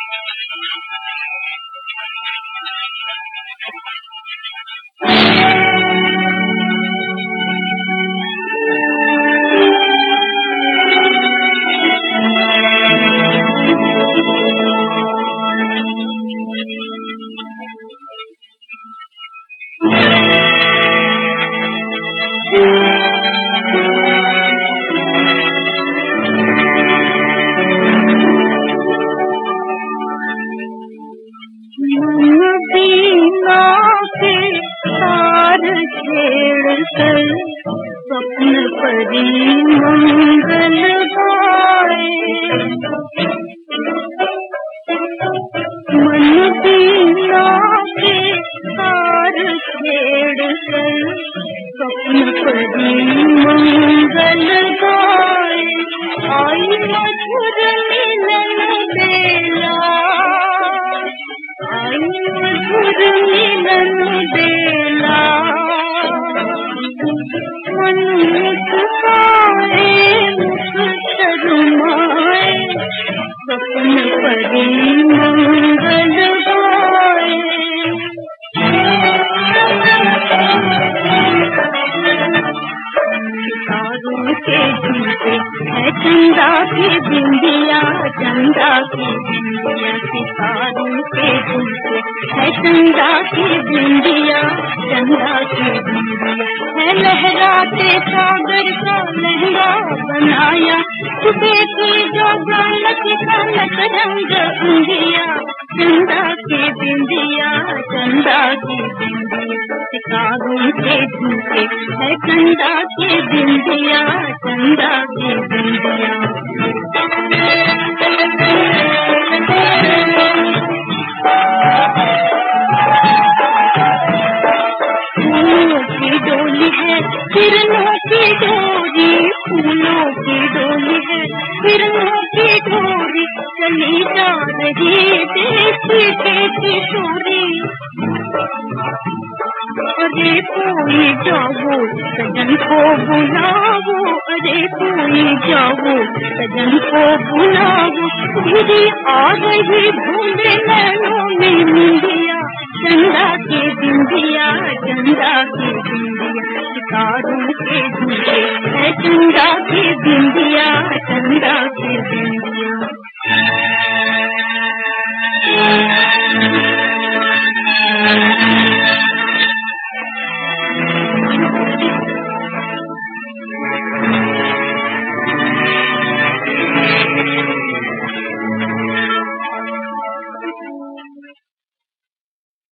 स्वप्न परी मंगल गाए, मन बीना के तार छेड़ कर स्वप्न परी मंगल गाए। आई मधुर मिलन बेला, आई मधुर मिलन बेला, मन मुस्काए मुख शर्माए, स्वप्न परी मंगल गाए। सितारों के झुमके है चंदा की बिंदिया, चंदा की बिंदिया, सितारों के झुमके है चंदा की बिंदिया, चंदा की बिंदिया, है लहराते सागर का लहंगा बनाया, सुबह की जो जानत खानत रंग बिंदिया, चंदा की बिंदिया, चंदा की बिंदिया, सितारों के झुमके है चंदा की बिंदिया, चंदा की बिंदिया। फूलों की डोली है किरणों की डोरी, फूलों की डोली है किरणों की डोरी, चली जा रही देश की चोरी। अरे कोई जाओ सजन को बुलाओ, अरे कोई जाओ सजन को बुलाओ, धीरे आ रही भूले नैनों में निंदिया, चंदा की बिंदिया, चंदा की बिंदिया, सितारों के झुमके है चंदा की बिंदिया, चंदा की बिंदिया।